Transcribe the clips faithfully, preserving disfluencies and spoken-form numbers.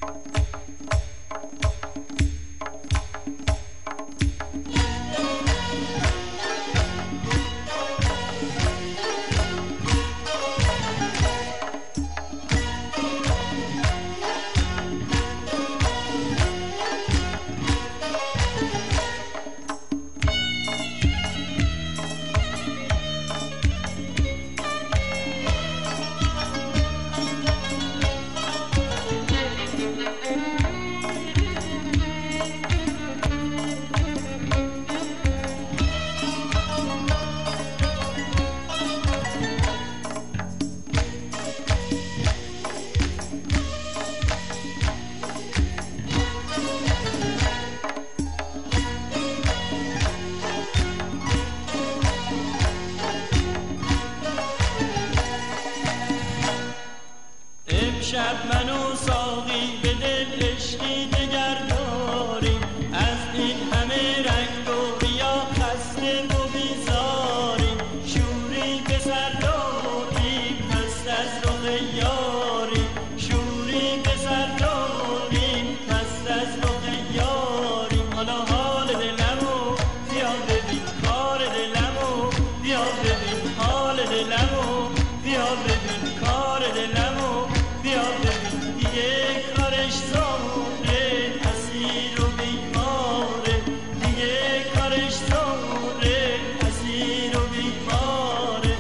امشب من و ساقی به دل عشقی دگر داریم، از این همه رنگ و ریا خسته و بیزاریم. شوری به سر داریم هست از رخ یاریم، شوری به سر داریم هست از رخ یاریم. حالا حال دلمو بیا ببین، کار دلمو بیا ببین، حال دلمو بیا ببین، کار دلمو بیا ببین. دیگه کارش زوره اسیر و بیماره، دیگه کارش زوره اسیر و بیماره.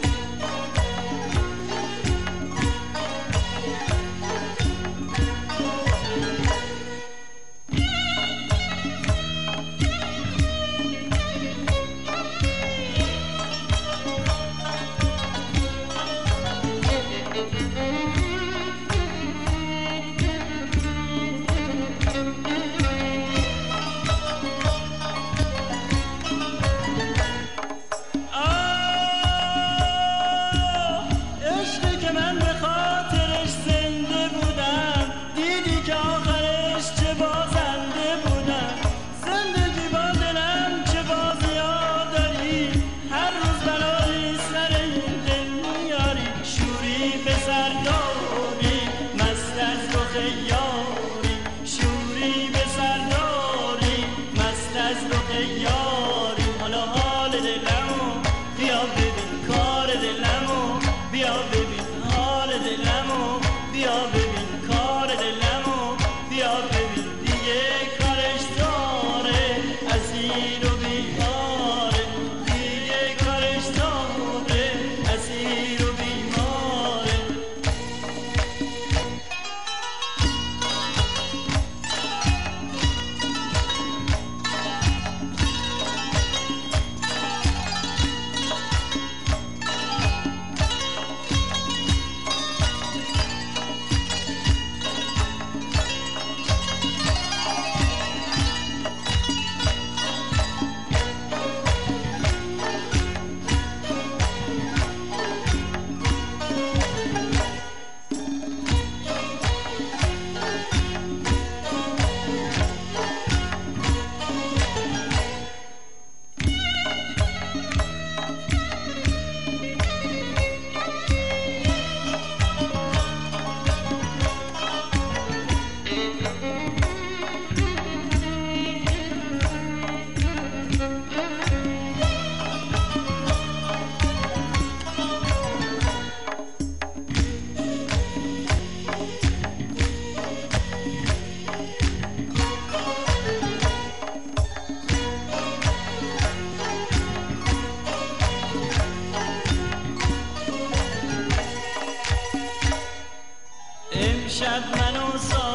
شوری به سر داریم مست از رخ یاریم. حالا حال دلمو بیا ببین، کار دلمو بیا ببین، حال دلمو بیا ببین، کار دلمو بیا ببین. دیگه کارش داره اسیر و بیماره، دیگه کارش داره اسیر و بیماره. امشب من و